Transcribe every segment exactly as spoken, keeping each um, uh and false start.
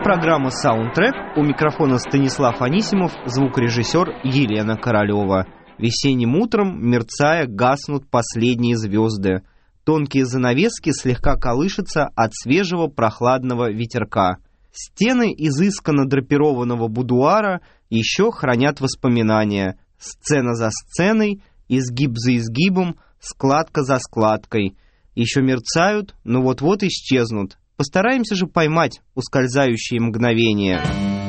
программа «Саундтрек». У микрофона Станислав Анисимов, звукорежиссер Елена Королева. Весенним утром, мерцая, гаснут последние звезды. Тонкие занавески слегка колышутся от свежего прохладного ветерка. Стены изысканно драпированного будуара еще хранят воспоминания. Сцена за сценой, изгиб за изгибом, складка за складкой. Еще мерцают, но вот-вот исчезнут. Постараемся же поймать ускользающие мгновения.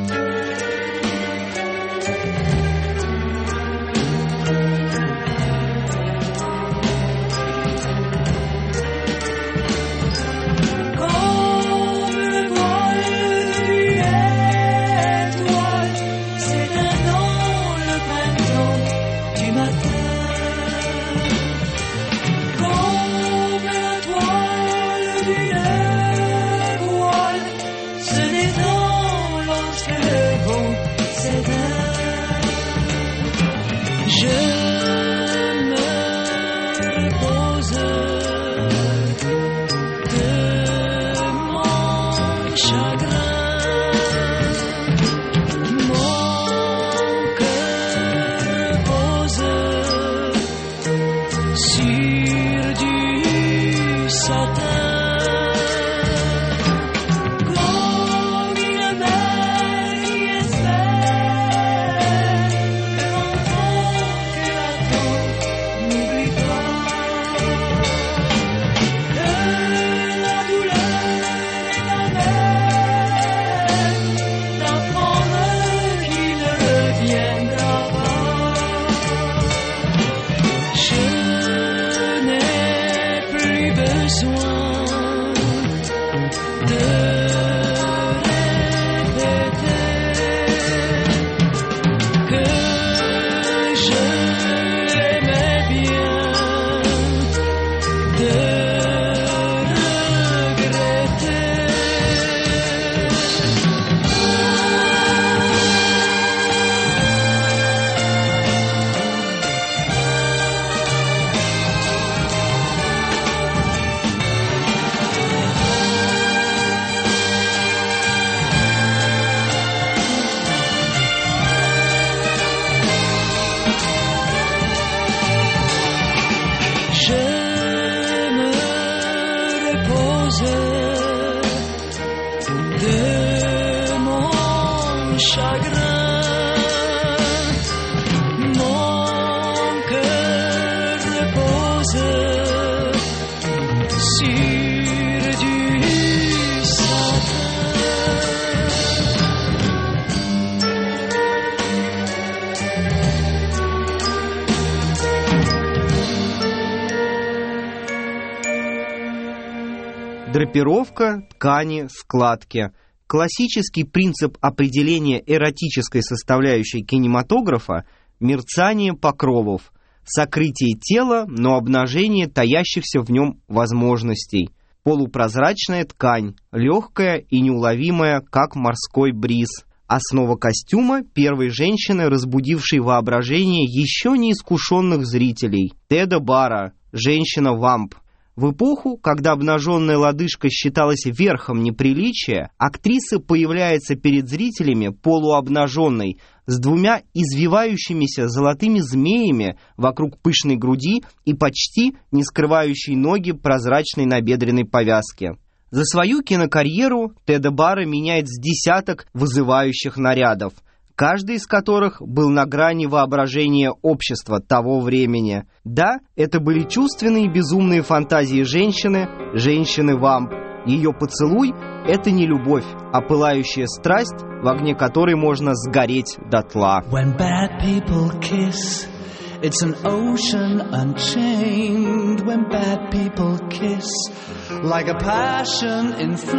Драпировка, ткани, складки. Классический принцип определения эротической составляющей кинематографа – мерцание покровов, сокрытие тела, но обнажение таящихся в нем возможностей. Полупрозрачная ткань, легкая и неуловимая, как морской бриз. Основа костюма первой женщины, разбудившей воображение еще неискушенных зрителей. Теда Бара, женщина-вамп. В эпоху, когда обнаженная лодыжка считалась верхом неприличия, актриса появляется перед зрителями полуобнаженной, с двумя извивающимися золотыми змеями вокруг пышной груди и почти не скрывающей ноги прозрачной набедренной повязки. За свою кинокарьеру Теда Бара меняет с десяток вызывающих нарядов, каждый из которых был на грани воображения общества того времени. Да, это были чувственные и безумные фантазии женщины, женщины-вамп. Ее поцелуй — это не любовь, а пылающая страсть, в огне которой можно сгореть дотла. When bad people kiss, it's an ocean unchained. When bad people kiss, like a passion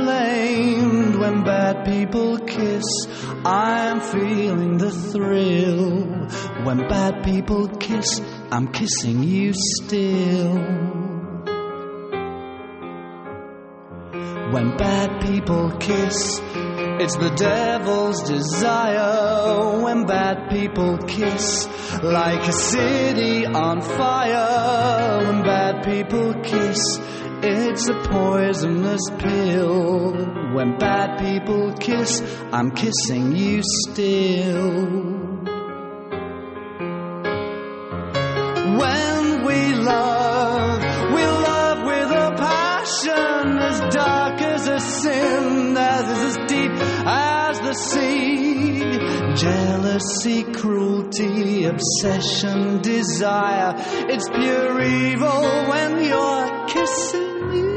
inflamed. When bad people kiss, I'm feeling the thrill. When bad people kiss, I'm kissing you still. When bad people kiss, it's the devil's desire. When bad people kiss, like a city on fire. When bad people kiss, It's a poisonous pill. When bad people kiss, I'm kissing you still. When we love, we love with a passion as dark as a sin, as is as deep as the sea. Jealousy, cruelty, obsession, desire, it's pure evil when you're kissing me.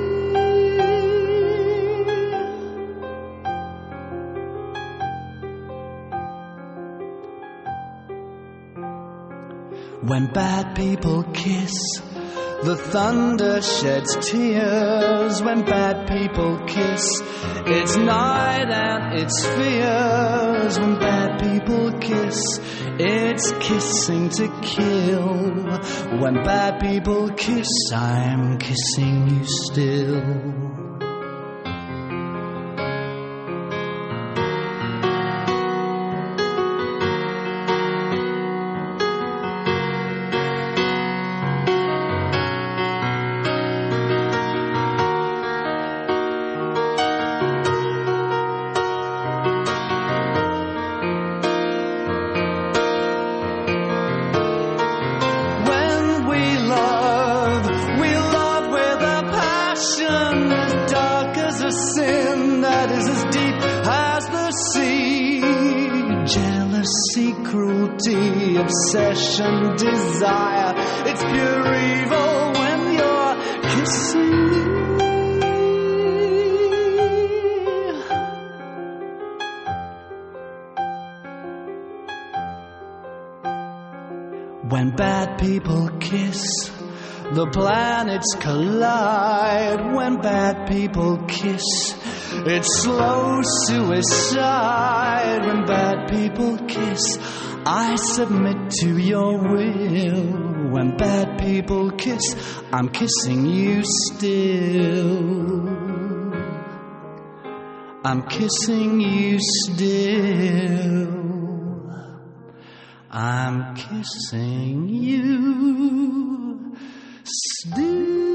When bad people kiss, the thunder sheds tears. When bad people kiss, it's night and it's fierce. When bad people kiss, it's kissing to kill. When bad people kiss, I'm kissing you still. Obsession, desire, it's pure evil when you're kissing me. When bad people kiss, the planets collide. When bad people kiss, it's slow suicide. When bad people kiss, I submit to your will. When bad people kiss, I'm kissing you still. I'm kissing you still. I'm kissing you still.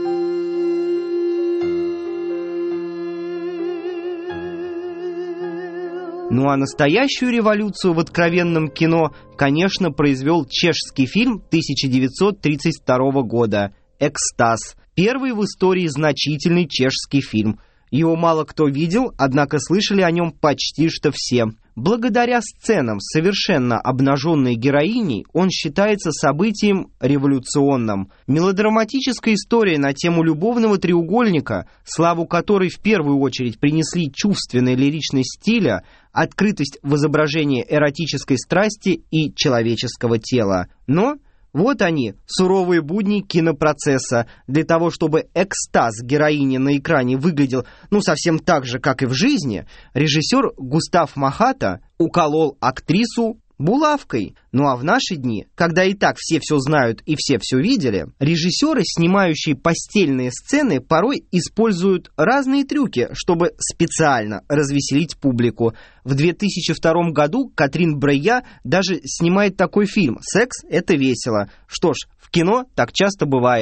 Ну а настоящую революцию в откровенном кино, конечно, произвел чешский фильм тысяча девятьсот тридцать второго года «Экстаз». Первый в истории значительный чешский фильм. Его мало кто видел, однако слышали о нем почти что все. Благодаря сценам с совершенно обнаженной героиней он считается событием революционным. Мелодраматическая история на тему любовного треугольника, славу которой в первую очередь принесли чувственный лиричный стиля, открытость в изображении эротической страсти и человеческого тела. Но вот они, суровые будни кинопроцесса. Для того, чтобы экстаз героини на экране выглядел ну совсем так же, как и в жизни, режиссер Густав Махата уколол актрису булавкой. Ну а в наши дни, когда и так все все знают и все все видели, режиссеры, снимающие постельные сцены, порой используют разные трюки, чтобы специально развеселить публику. В две тысячи втором году Катрин Брея даже снимает такой фильм «Секс – это весело». Что ж, в кино так часто бывает.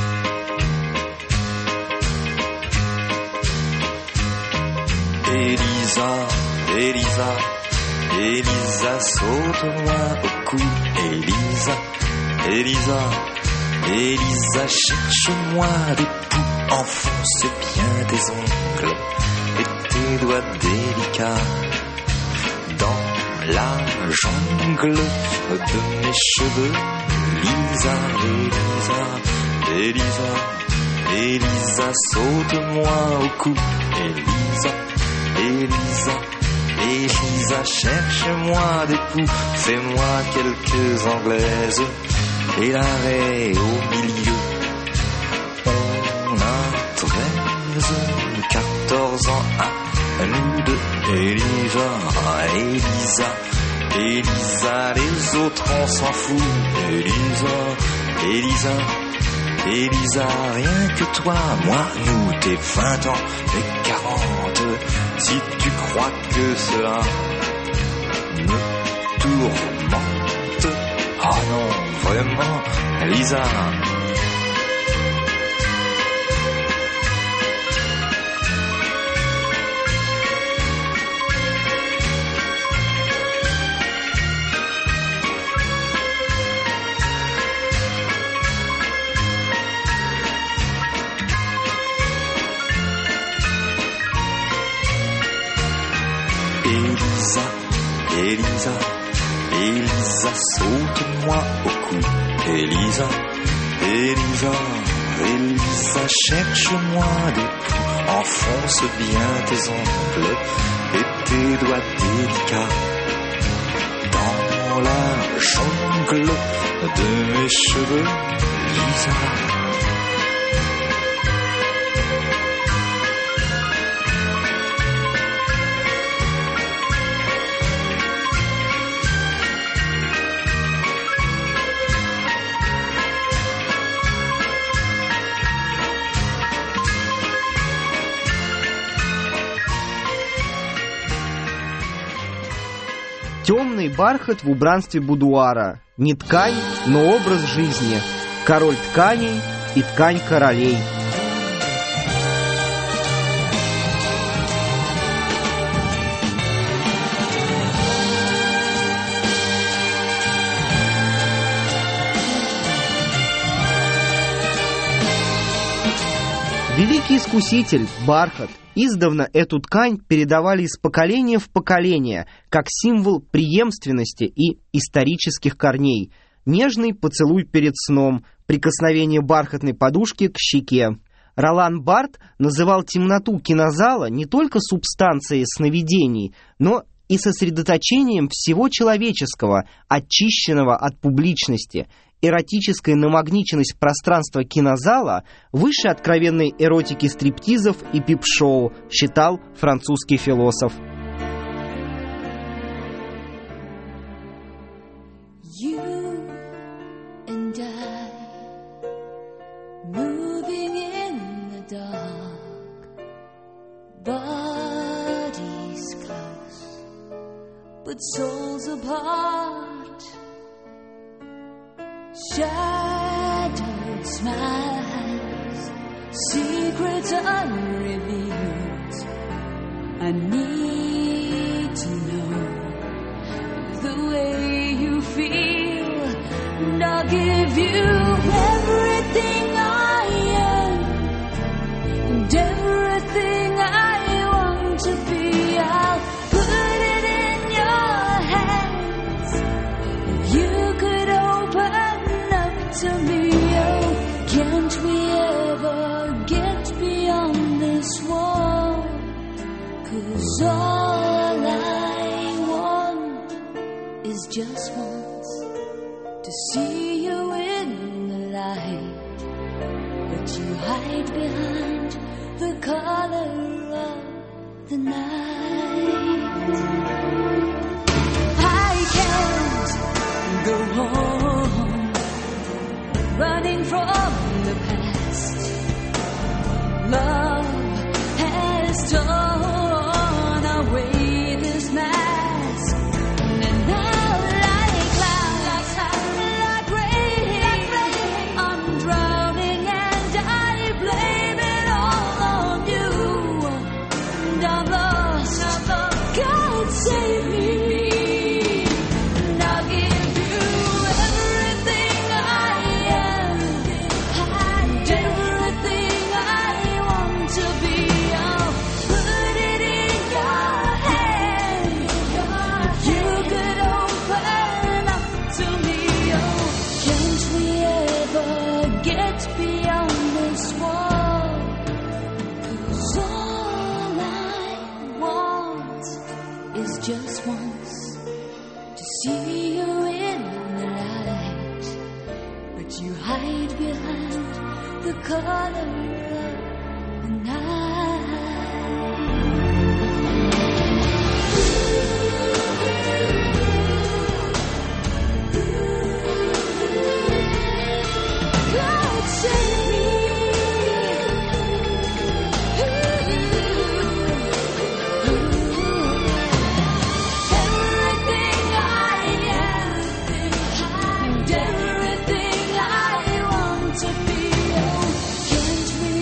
Элиза, Элиза, Élisa, saute-moi au cou, Élisa, Élisa, Élisa, cherche-moi des poux, enfonce bien tes ongles et tes doigts délicats dans la jungle de mes cheveux. Élisa, Élisa, Élisa, Élisa, saute-moi au cou, Élisa, Élisa, Élisa, cherche-moi des poux, fais-moi quelques anglaises et l'arrêt au milieu. On a treize, quatorze ans à nous deux. Élisa, Élisa, Élisa, les autres on s'en fout. Élisa, Élisa, Élisa, rien que toi, moi, nous, tes vingt ans et quarante. Si tu crois que cela me tourmente, oh non, vraiment, Lisa. Elisa, Elisa, saute-moi au cou. Elisa, Elisa, Elisa, cherche-moi des coups. Enfonce bien tes ongles et tes doigts délicats dans la jungle de mes cheveux, Lisa. Темный бархат в убранстве будуара. Не ткань, но образ жизни. Король тканей и ткань королей. Великий искуситель, бархат. Издавна эту ткань передавали из поколения в поколение, как символ преемственности и исторических корней. Нежный поцелуй перед сном, прикосновение бархатной подушки к щеке. Ролан Барт называл темноту кинозала не только субстанцией сновидений, но и сосредоточением всего человеческого, очищенного от публичности. Эротическая намагниченность пространства кинозала выше откровенной эротики стриптизов и пип-шоу, считал французский философ. Shadowed smiles, secrets unrevealed. I need to know the way you feel, and I'll give you everything I am, and everything I want to be. I'll put it in your hands. If you could open to me, oh, can't we ever get beyond this wall? 'Cause all I want is just once to see you in the light, but you hide behind the color of the night. I can't go on running from the past. Love has torn away this mask, and now like clouds, like rain, I'm drowning and I blame it all on you, and I'm lost. God save me. Just once to see you in the light, but you hide behind the color of the night. God save me. Everything I want to be, oh, can't we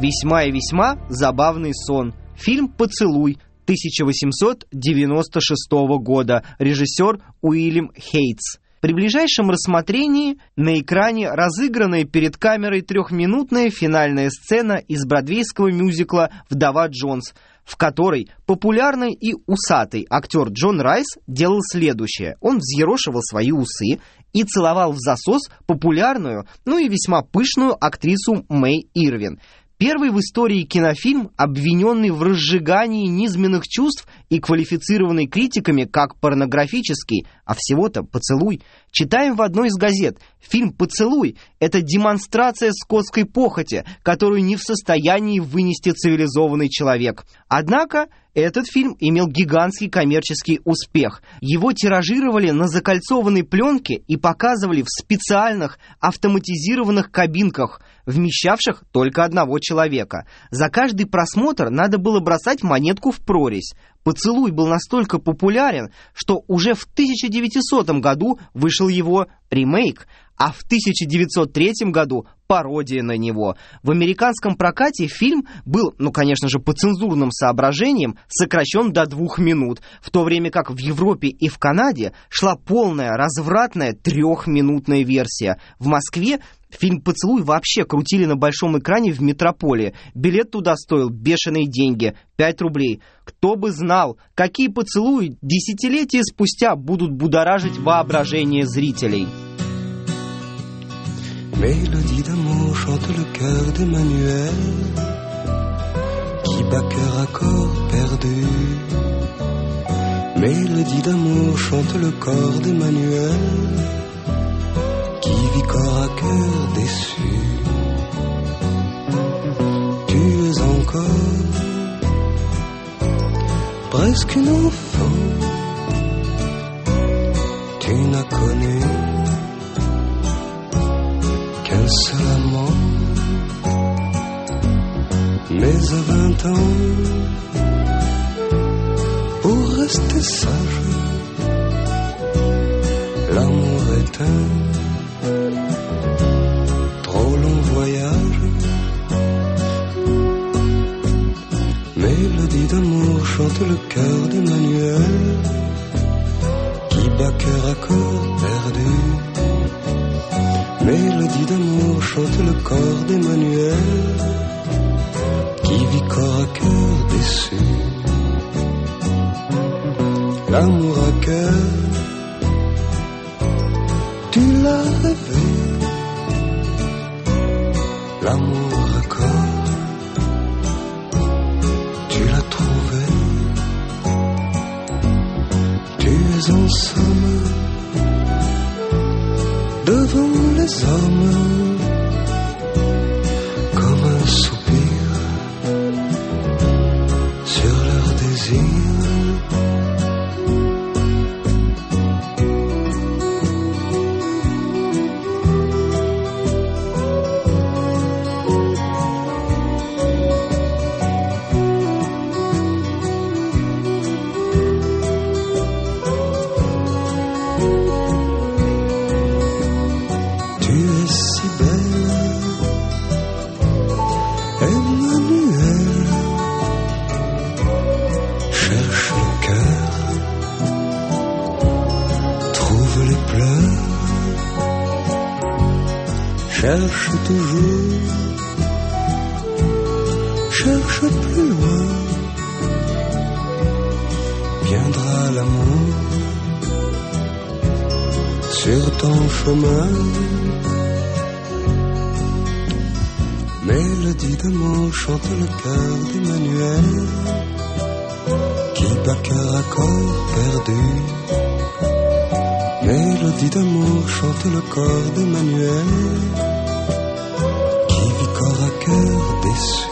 Весьма и весьма забавный сон. Фильм «Поцелуй» тысяча восемьсот девяносто шестого года. Режиссер Уильям Хейтс. При ближайшем рассмотрении на экране разыгранная перед камерой трехминутная финальная сцена из бродвейского мюзикла «Вдова Джонс», в которой популярный и усатый актер Джон Райс делал следующее. Он взъерошивал свои усы и целовал в засос популярную, ну и весьма пышную актрису Мэй Ирвин. Первый в истории кинофильм, обвиненный в разжигании низменных чувств и квалифицированный критиками как порнографический, а всего-то поцелуй. Читаем в одной из газет: фильм «Поцелуй» — это демонстрация скотской похоти, которую не в состоянии вынести цивилизованный человек. Однако этот фильм имел гигантский коммерческий успех. Его тиражировали на закольцованной пленке и показывали в специальных автоматизированных кабинках, вмещавших только одного человека. За каждый просмотр надо было бросать монетку в прорезь. «Поцелуй» был настолько популярен, что уже в тысяча девятисотом году вышел его ремейк, а в тысяча девятьсот третьем году пародия на него. В американском прокате фильм был, ну, конечно же, по цензурным соображениям, сокращен до двух минут, в то время как в Европе и в Канаде шла полная, развратная трехминутная версия. В Москве фильм «Поцелуй» вообще крутили на большом экране в метрополе. Билет туда стоил бешеные деньги — пять рублей. Кто бы знал, какие поцелуи десятилетия спустя будут будоражить воображение зрителей. Mélodie d'amour chante le cœur d'Emmanuel qui bat cœur à corps perdu. Mélodie d'amour chante le corps d'Emmanuel qui vit corps à cœur déçu. Tu es encore presque une enfant, tu n'as connu qu'un seul amant, mais à vingt ans, pour rester sage, l'amour est un trop long voyage. Mélodie d'amour chante le cœur d'Emmanuel qui bat cœur à corps perdu. Mélodie d'amour chante le corps d'Emmanuel qui vit corps à cœur déçu. L'amour à cœur, tu l'as rêvé. L'amour à corps, tu l'as trouvé. Tu es en somme devant les hommes comme un soupir sur leur désir. Cherche toujours, cherche plus loin, viendra l'amour sur ton chemin. Mélodie d'amour chante le cœur d'Emmanuel qui bat cœur à corps perdu. Mélodie d'amour chante le corps d'Emmanuel qui vit corps à cœur déçu.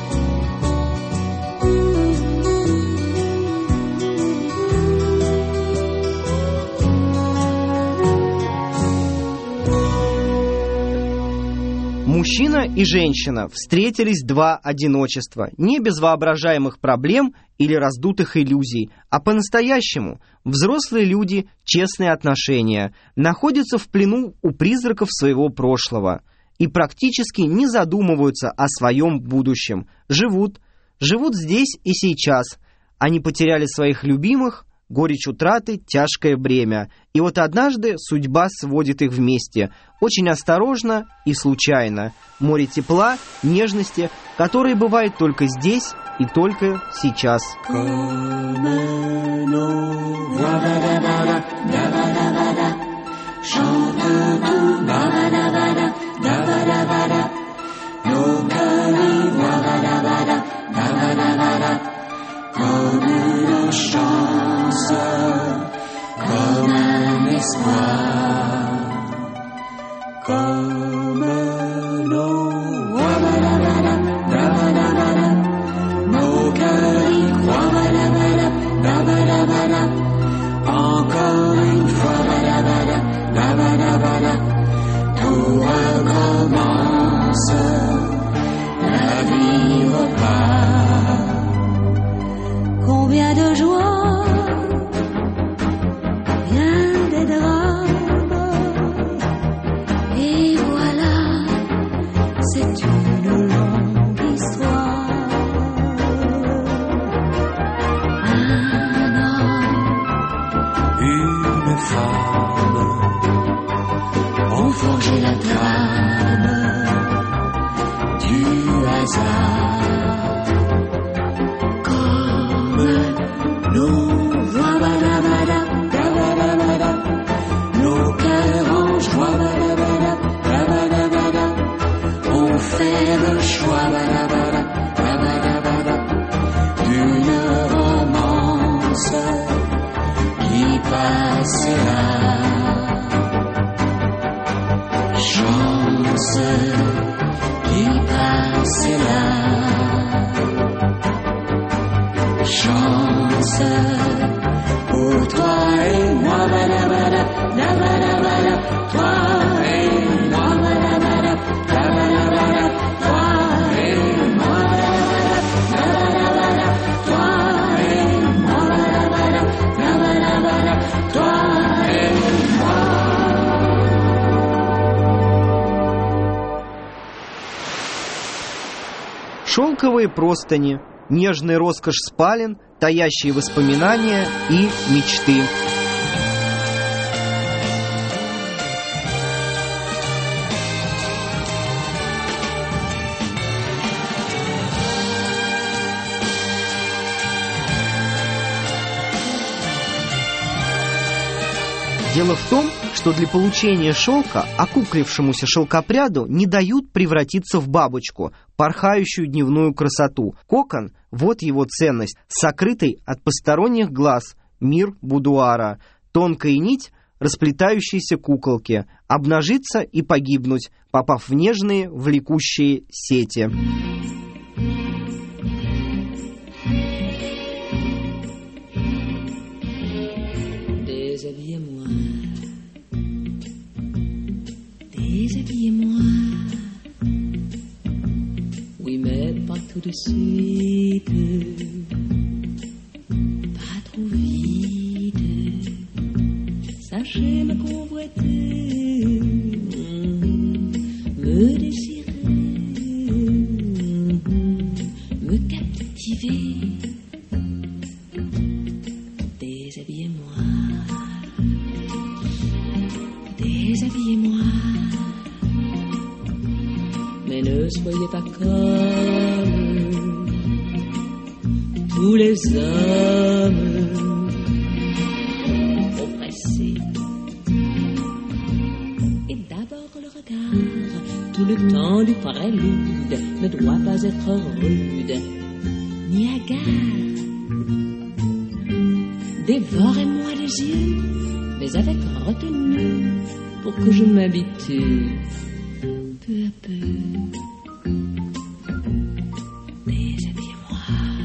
Мужчина и женщина встретились два одиночества, не без воображаемых проблем или раздутых иллюзий, а по-настоящему. Взрослые люди, честные отношения, находятся в плену у призраков своего прошлого. и практически не задумываются о своем будущем. Живут, живут здесь и сейчас. Они потеряли своих любимых, горечь утраты, тяжкое бремя. И вот однажды судьба сводит их вместе, очень осторожно и случайно. Море тепла, нежности, которые бывают только здесь и только сейчас. Comme une chance, comme un espoir, comme nos nos cœurs y croient, encore une fois, tout recommence, la vie repart. Combien de joie, bien des drames, et voilà, c'est une longue histoire. Un homme, Une femme ont forgé la trame du hasard. Nos voix, badabada, dabadabada, nos cœurs en joie, badabada, dabadabada, on fait le choix, badabada, dabadabada, d'une romance qui passera. Chance qui passera. Chance pour toi et moi, badabada, dabadabada, toi et moi, badabada, dabadabada, toi et moi, badabada, toi et moi, badabada, dabadabada, toi et moi. Шелковые простыни, нежная роскошь спален, таящие воспоминания и мечты. Дело в том, что для получения шелка окуклившемуся шелкопряду не дают превратиться в бабочку, порхающую дневную красоту. Кокон — вот его ценность, сокрытый от посторонних глаз мир будуара. Тонкая нить расплетающейся куколки, обнажиться и погибнуть, попав в нежные, влекущие сети. Déshabillez-moi, déshabillez-moi. Oui, mais pas tout de suite, pas trop vite. Sachez me convoiter, me désirer, me captiver. Déshabillez-moi, déshabillez-moi. Mais ne soyez pas comme tous les hommes, oppressés. Et d'abord le regard, tout le temps du prélude, ne doit pas être rude, ni hagard. Dévorez-moi les yeux, mais avec retenue, pour que je m'habitue peu à peu. Déshabillez-moi,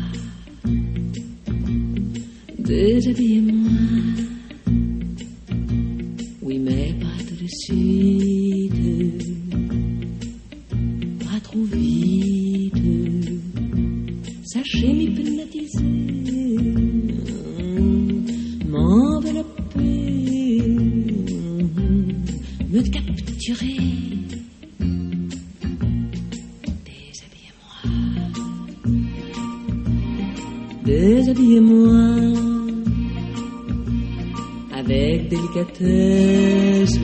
déshabillez-moi. Oui, mais pas tout de suite, pas trop vite. Sachez m'hypnotiser, m'envelopper, me capturer. Déshabillez-moi avec délicatesse,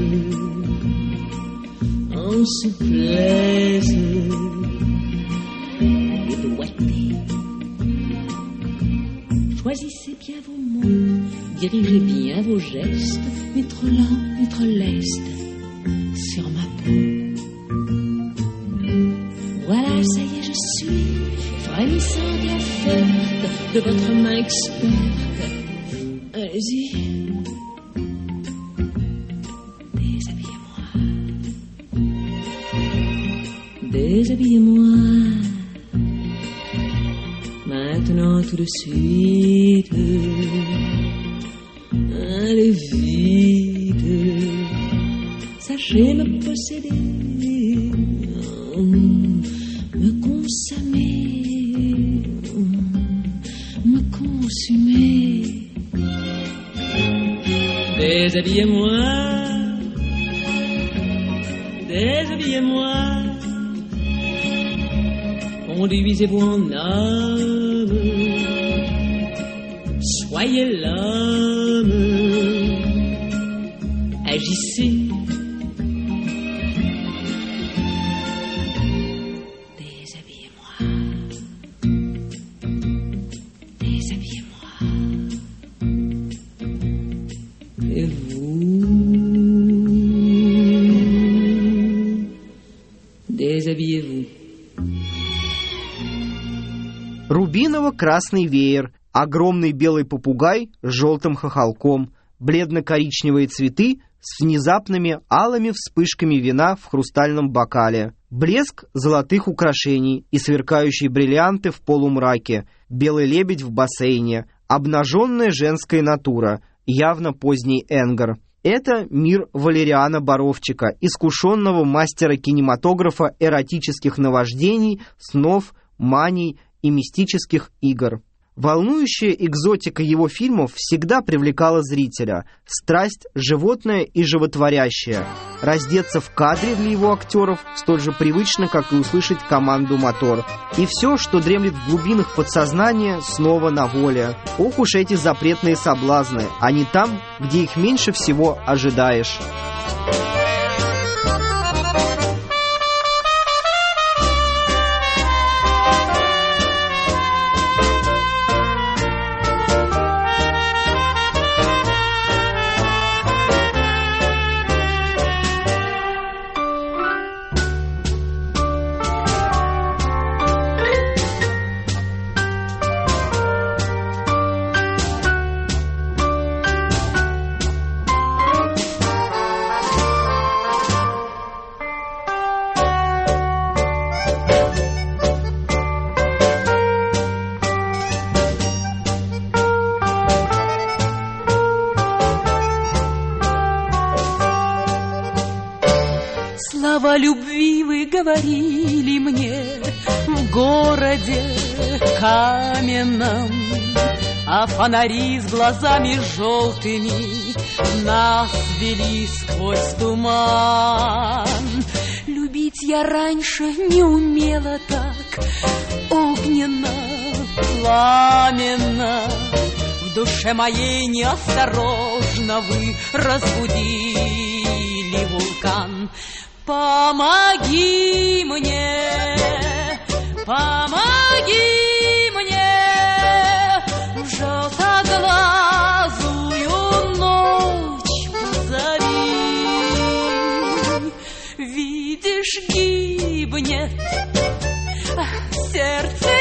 en souplesse et doigté. Choisissez bien vos mots, dirigez bien vos gestes, ni trop lent, ni trop leste, sur ma peau. Voilà, ça y est, je suis frémissante et offerte de votre main experte. Allez-y, déshabillez-moi, déshabillez-moi. Maintenant tout de suite, allez vite, sachez me posséder, me consommer, me consumer. Déshabillez-moi, déshabillez-moi, conduisez-vous en âme, soyez l'homme, agissez. Déshabillez-moi, déshabillez-moi. Et vous, déshabillez-vous. Рубиново-красный веер, огромный белый попугай с желтым хохолком, бледно-коричневые цветы с внезапными алыми вспышками вина в хрустальном бокале, блеск золотых украшений и сверкающие бриллианты в полумраке, белый лебедь в бассейне, обнаженная женская натура, явно поздний Энгар. Это мир Валериана Боровчика, искушенного мастера кинематографа эротических наваждений, снов, маний и мистических игр. Волнующая экзотика его фильмов всегда привлекала зрителя. Страсть животная и животворящая. Раздеться в кадре для его актеров столь же привычно, как и услышать команду «Мотор». И все, что дремлет в глубинах подсознания, снова на воле. Ох уж эти запретные соблазны, они там, где их меньше всего ожидаешь. Слова любви вы говорили мне в городе каменном, а фонари с глазами желтыми нас вели сквозь туман. Любить я раньше не умела так огненно, пламенно. В душе моей неосторожно вы разбудили вулкан. Помоги мне, помоги мне, в желтоглазую ночь позови. Видишь, гибнет, сердце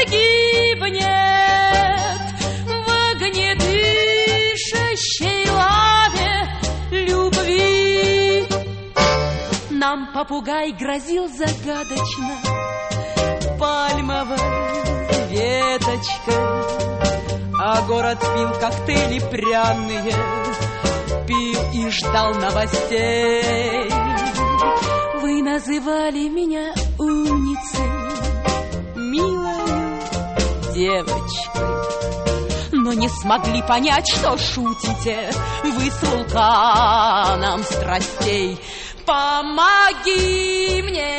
гибнет в огнедышащей лаве любви. Нам попугай грозил загадочно пальмовой веточкой, а город пил коктейли пряные, пил и ждал новостей. Вы называли меня умницей, милой девочкой, но не смогли понять, что шутите вы с вулканом страстей. Помоги мне,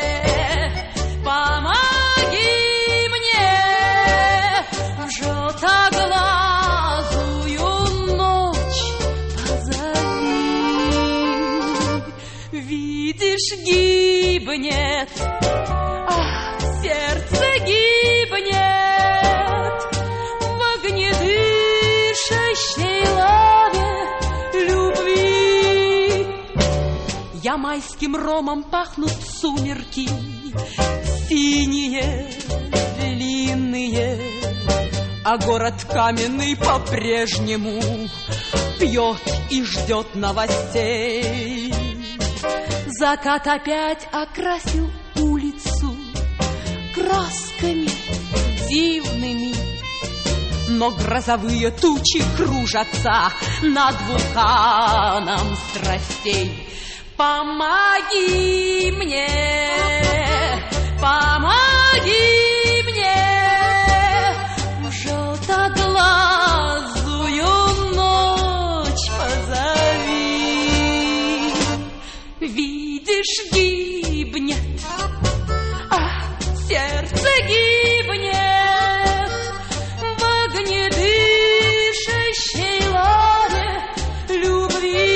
помоги мне, в желтом Видишь, гибнет, ах, сердце гибнет в огнедышащей лаве любви. Ямайским ромом пахнут сумерки, синие, длинные, а город каменный по-прежнему пьет и ждет новостей. Закат опять окрасил улицу красками дивными, но грозовые тучи кружатся над вулканом страстей. Помоги мне, помоги мне, в желтоглазую ночь позови. Видишь, гибнет, ах, сердце гибнет в огнедышащей лаве любви.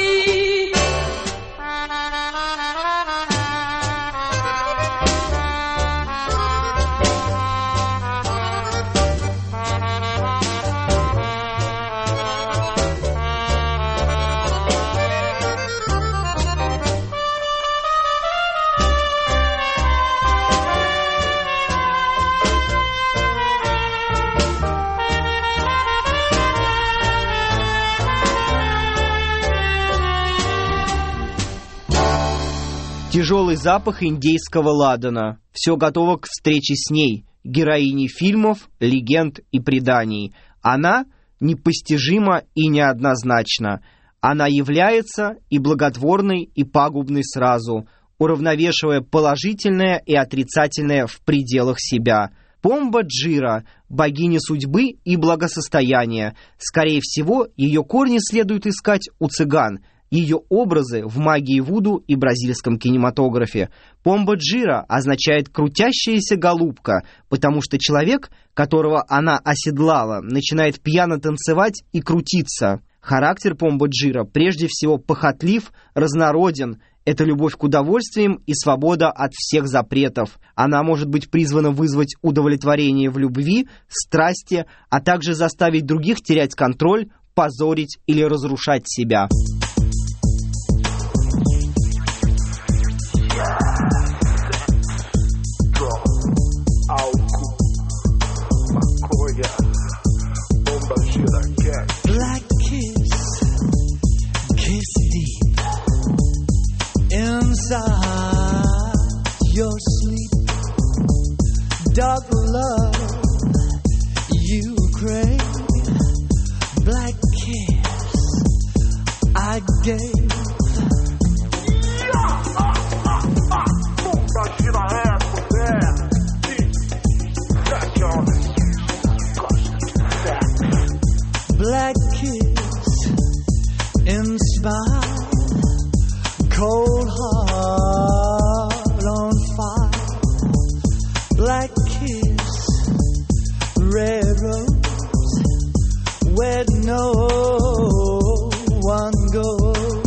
Тяжелый запах индейского ладана. Все готово к встрече с ней, героиней фильмов, легенд и преданий. Она непостижима и неоднозначна. Она является и благотворной, и пагубной сразу, уравновешивая положительное и отрицательное в пределах себя. Помба Джира – богиня судьбы и благосостояния. Скорее всего, ее корни следует искать у цыган, ее образы в магии вуду и бразильском кинематографе. Помба Джира означает «крутящаяся голубка», потому что человек, которого она оседлала, начинает пьяно танцевать и крутиться. Характер Помба Джира прежде всего похотлив, разнороден. Это любовь к удовольствиям и свобода от всех запретов. Она может быть призвана вызвать удовлетворение в любви, страсти, а также заставить других терять контроль, позорить или разрушать себя. Black kiss, kiss deep inside your sleep. Dark love you crave. Black kiss I gave. Black kiss inspire, cold heart on fire. Black kiss, red rose, where no one goes.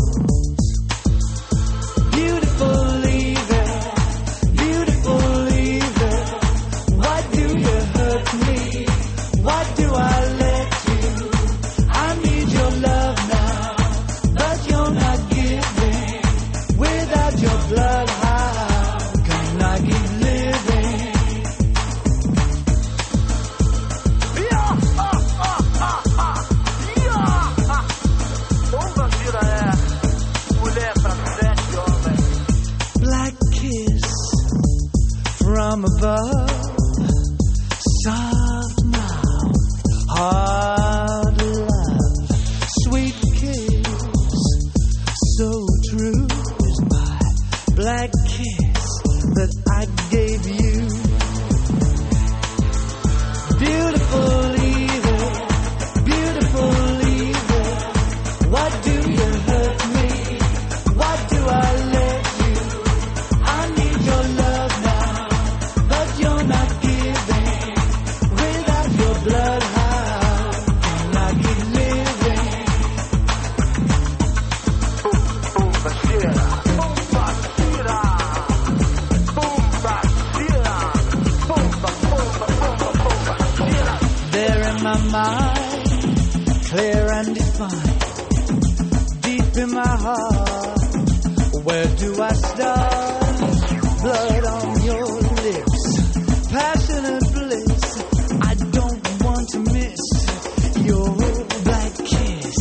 Beautiful leaver, beautiful leaver, why do you hurt me? Why do I let you? I need your love now, but you're not giving. Without your blood, how can I keep living? Yeah, ah, ah, ah, ah, yeah, ah. Bomba gira é mulher pra sete homens. Black kiss from above, soft mouth, in my mind, clear and defined, deep in my heart. Where do I start? Blood on your lips, passionate bliss. I don't want to miss your black kiss.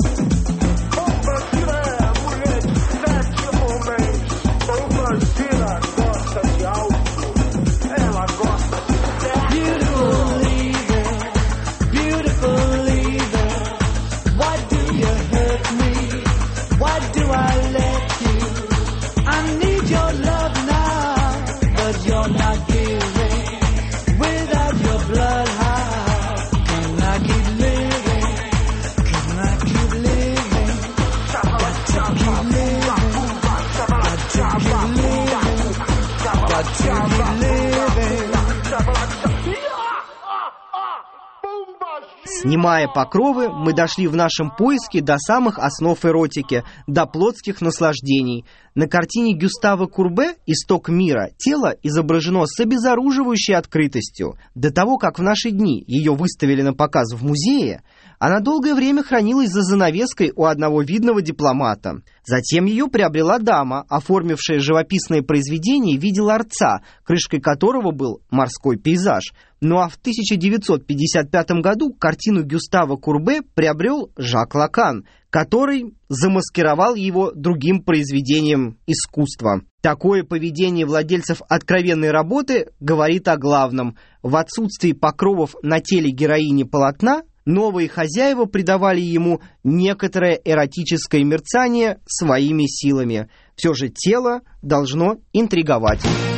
Снимая покровы, мы дошли в нашем поиске до самых основ эротики, до плотских наслаждений. На картине Гюстава Курбе «Исток мира» тело изображено с обезоруживающей открытостью. До того, как в наши дни ее выставили на показ в музее, она долгое время хранилась за занавеской у одного видного дипломата. Затем ее приобрела дама, оформившая живописное произведение в виде ларца, крышкой которого был морской пейзаж. Ну а в тысяча девятьсот пятьдесят пятом году картину Гюстава Курбе приобрел Жак Лакан, который замаскировал его другим произведением искусства. Такое поведение владельцев откровенной работы говорит о главном. В отсутствии покровов на теле героини полотна новые хозяева придавали ему некоторое эротическое мерцание своими силами. Все же тело должно интриговать.